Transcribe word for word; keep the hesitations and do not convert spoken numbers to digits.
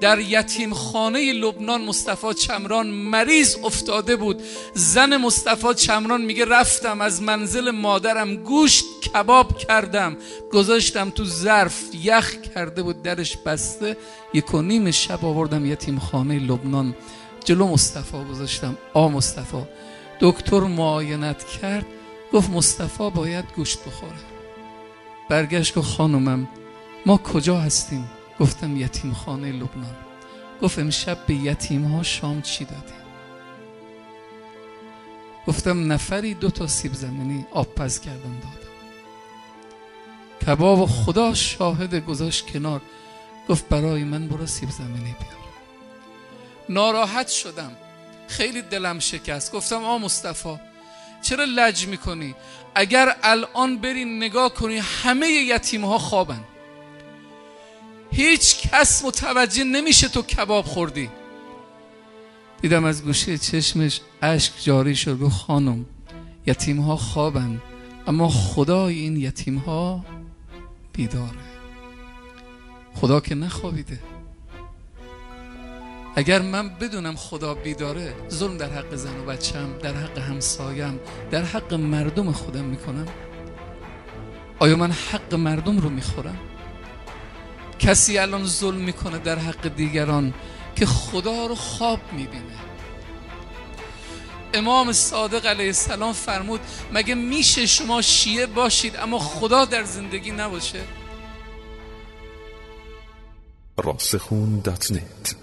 در یتیم خانه لبنان مصطفی چمران مریض افتاده بود. زن مصطفی چمران میگه رفتم از منزل مادرم گوشت کباب کردم، گذاشتم تو ظرف، یخ کرده بود، درش بسته. یک و نیم شب آوردم یتیم خانه لبنان جلو مصطفی گذاشتم. آ مصطفی، دکتر معاینت کرد، گفت مصطفی باید گوشت بخوره. برگشت گفت خانومم ما کجا هستیم؟ گفتم یتیم خانه لبنان. گفت امشب به یتیم ها شام چی دادی؟ گفتم نفری دو تا سیب زمینی آب پز کردم دادم. کباب خدا شاهد گذاشت کنار، گفت برای من برو سیب زمینی بیار. ناراحت شدم، خیلی دلم شکست. گفتم آ مصطفی چرا لج میکنی؟ اگر الان بری نگاه کنی همه یتیم ها خوابن، هیچ کس متوجه نمیشه تو کباب خوردی. دیدم از گوشه چشمش اشک جاری شد. گفت خانم یتیم ها خوابن اما خدای این یتیم ها بیداره. خدا که نخوابیده. اگر من بدونم خدا بیداره، ظلم در حق زن و بچم، در حق همسایم، در حق مردم خودم میکنم؟ آیا من حق مردم رو میخورم؟ کسی الان ظلم میکنه در حق دیگران که خدا رو خواب میبینه. امام صادق علیه السلام فرمود مگه میشه شما شیعه باشید اما خدا در زندگی نباشه؟ راسخون دات نت